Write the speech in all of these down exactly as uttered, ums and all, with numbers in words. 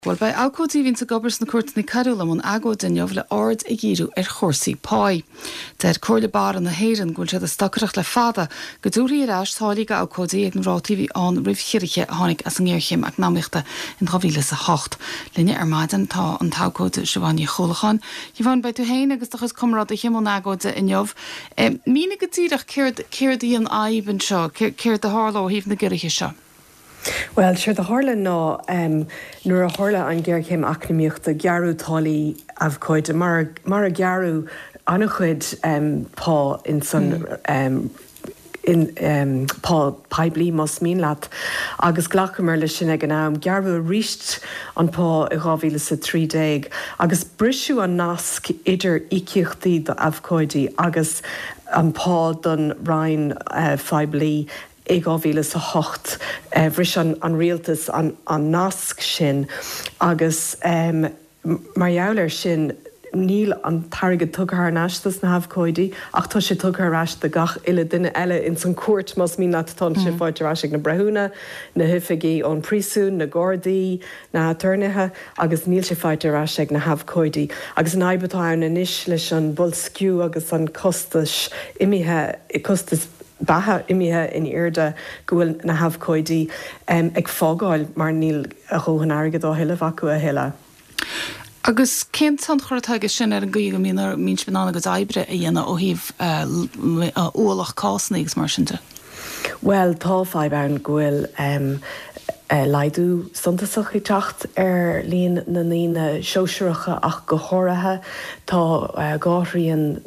Well, bei ácótaí vín sa gobars na cuairtaí cadúla mún agó dainmh le ard i gcíriú ar chórsaí páí. Deir cóir le bar an na héireann gúil siad a stacrach le fada, go dúirí ar ais tálaí go ácótaí ag an rátaí an ribhchiiriche a tháinig as an ggéirchéim ag námíochta in dhá mhíle hocht. Linne ar maidan tá an tácóta Siobhán Cholachan. Siobhán, bei tú héin agus dochas cumrád a chiomán agóta inniuh. Mína go tíadach céirdaí an aibhann seo, céir de háló híomh na gcuiriche seo. Well, sure the Harla no um nor a Harla an Gerchem acnamíocht the Garu Tali of coid mar mar Garu anachud um Paul in son mm. um in um Paul Pibli must mean lat agus glachamer le sin ag an am Garu reached an Paul i gávíle sa trí déag agus brisú an nasc idir icichtaí do afcoidi agus an Paul don Ryan uh, Pibli ag ábhíle sa hocht uh, bhris an, an rialtas an, an nasc sin agus um, mar jouler sin níl an targad tugar an astas na hafcóidí ach tá sé tugar as de gach ile duine eile in san cuat mas mí na tá sé fáidir as na brehúna na hifigií ón prísún na gordaí na turnithe agus níl sé fáidir as na hafcóidí agus an aibatá an inis leis an bul sciú agus an costas imithe i costas Baha imithe in irde gohfuil na hafcóidí um, ag fágáil mar níl a chóhan agad ó heile acu a heile. Agus cén san chuirtáige sin ar an gaí go mínar míns banana go daibre a dhéana ó híomh ólach cásnaígus mar sinnte? Well, tá fáib an gohfuil um, Uh, Laidú suntasach i techt ar líon na lína seoisireacha ach go háirithe tá uh, gáthraíonn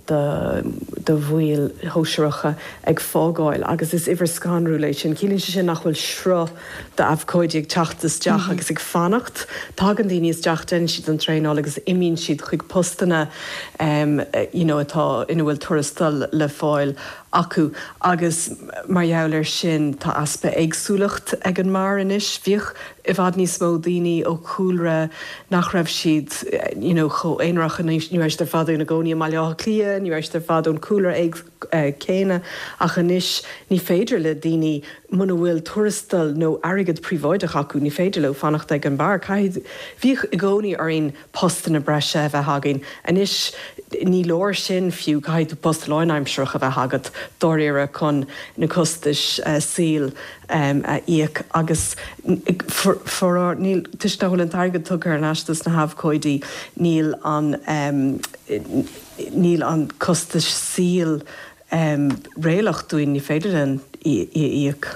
de bhfuil hóisireacha ag fágáil agus is iver scanrú lei sin cílíonn sin nach bhfuil sro de afcóidí ag teachtas deach mm-hmm. agus ag fannacht tágan daoine is deach den siad an tréáil agus imíonn siad chuig postanna um, you know, atá ina bhfuil tuarastal le fáil acu agus mar jouler sin tá aspa agsúlacht ag an mar inis bhíoch i bhfad níos mó daoine ó cúlra nach raibh siad you know, cho éonrach ní éis tar fad na gcóí maileá clia, ní éis tar fad ón cúlra ag uh, céine ach inis ní féidir le daoine muna bhfuil tuarastal nó agad príomháideach acu ní féidir le fannacht ag an bar caiid bhíoch i gcóí ar on postanna breise bheith hagin inis ní leir sin fiú caiid tú postaláinheimseach a bheith hagad dóíire chun na costais uh, síl um, uh, íoc agus for níl tuistáil an targad tugar an astas na hafcóidí níl an um, níl an costais síl um, réalach dúin ní féidir an íoc.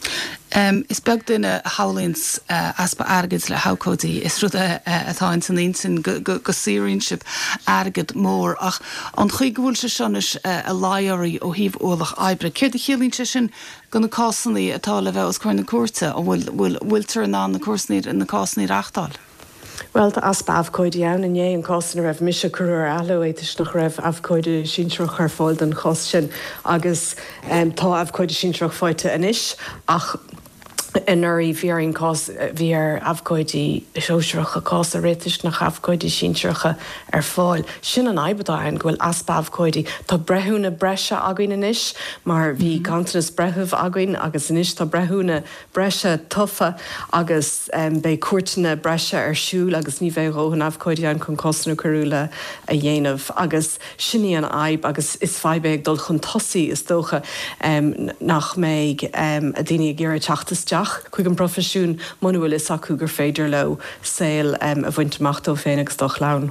Um, is beag duine hálíns uh, aspa agad le hafcóidí is rud atá in san insin go, go, go sírínsib agad mór ach an chuig bhfuil se seanis uh, a láirí ó híomh ólach aibre. Céir de chéilín se sin go na cásannaí atá le bheith os chuir na cuarta ó bhfuil tar ná na cuasaní na cásannaí reachtáil? Well, tá aspa afcóidí ann in é an cásan raibh mise curúir eile éitis nach raibh afcóide sintrach ar fáil den chos sin agus um, tá afcóide sintrach fáite inis ach in nuirí bhíaring cás bhíar afcóidí seoisireacha cás a réitis nach afcóidí sinseacha ar fáil. Sin an aibadáin gohfuil aspa afcóidí tá brethúna breise againn inis mar bhí mm-hmm. gantanas brethúh againn agus inis tá brethúna breise tufa agus um, bei cuairteanna breise ar siúil agus ní bheith róhan afcóidí an chun cosnú carúla a dhéanamh agus sinní an aib agus is feibéag dul chun tosaí is dócha um, nach méid um, a daoine ggéir teachtas deach chuig an profisiún manuel is acu gur féidir le saoil um, a bhaintach ó féin agus doch lán.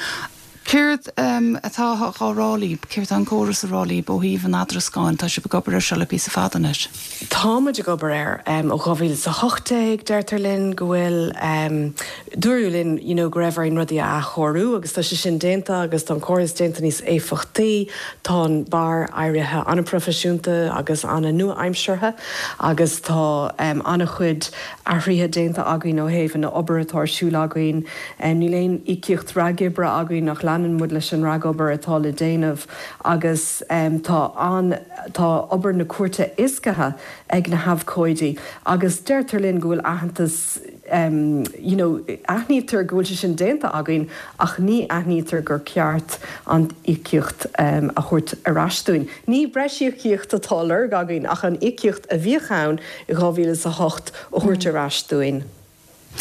Céirt um, atá gárálí, céirt an córas a rálí ó híomh an adrascáin tá si gobar ar se le pí sa fadanis. Táid a gobar air um, ó gáhíil sa hochtaigh deirtar linn go bhfuil um, dúirú linn you know, go raibh rudí a chorú agus tá sé sin dénta agus tá choras dénta níos éfachtaí tá bar airithe anna profisiúnta agus anna nua aimseirthe agus tá um, anna chuid airthe dénta againn ó héh na obaratá siúlagainn um, ní léon iciocht ragibra againn nach leanan mud leis an ragobar atá le déanamh agus um, tá an tá obair na cuairte iscathe ag na hafcóidí agus deirtar linn go bhfuil ahantas um, you know, aithnítar go bhfuil sé sin dénta againn ach ní aithnítar gur ceart an iciocht um, a chuirt arastúin. Ní breisiíocht atá lerg againn ach an iciocht a bhíocháin i gáhíle sa hocht ó chuirt arastúin.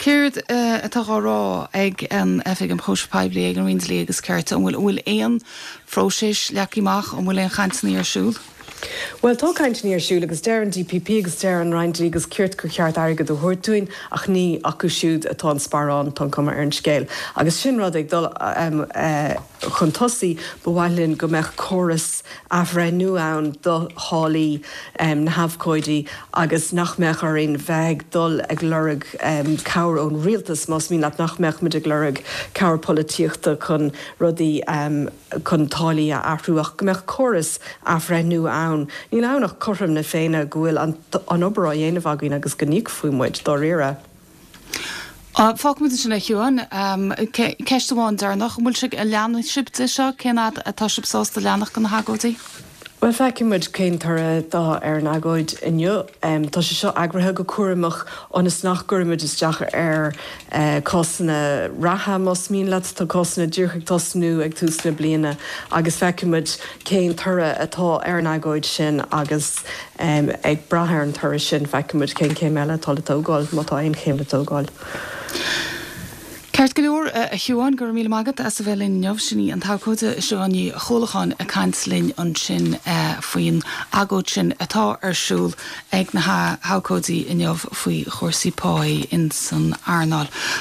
Céird atá rá ag an efig an chóispaibli ag an rinslí agus ceirte an bhfuil bhfuil éon fróisis leaciach an bhfuil éon chaintní arsúl. Well, tá caint ní arsúil agus dear an D P P agus dear an Rindlí agus cuirt go cheart aige do thuirtúin ach ní acu siúd atá sparrán tá cuma ar an scéil. Agus sin rud ag dul um, uh, chun tosaí bhhailinn go meach choras ahre nu ann do hálaí um, na hafcóidí agus nach meach ar on bheith dul ag lurug um, cabhar ón rialtas más mí nach meach mid ag lurug cabhar políochta chun rudaí um, chun tálaí a ahrúach go meach choras ahre nu ann. Ní ná nach chom na féine gohfuil an, an oberá dhéanamh againn agus go níoc fuimmuid do rire. Fá mu sin leúin ceistháin dar nach bhfuil si a leanana sibte seo céad atá sibsásta leannach go na hagótaí? Well, feicimiid cén tar dá ar an agóid inniu, um, tá sé seo agrathe go cuaramach ónas nach gurimiid is deach ar uh, cosanna ratha más mín leat tá cosanna dúrchaigh tosnú ag túsna bliana agus feicimiid cén tura atá ar an agóid sin agus um, ag brathir an tura sin feicimiid cén céim eile tála tógáil má tá aon chéim le tógáil. Ceart go leor a hiúáin gur míle magad as a bheith linn neamh sinní an tácóta seoí cholacháin a caintlinn an sin faoin agóid sin atá arsúl ag na hácódaí in neamh faoi chósaí páí in san Arnál.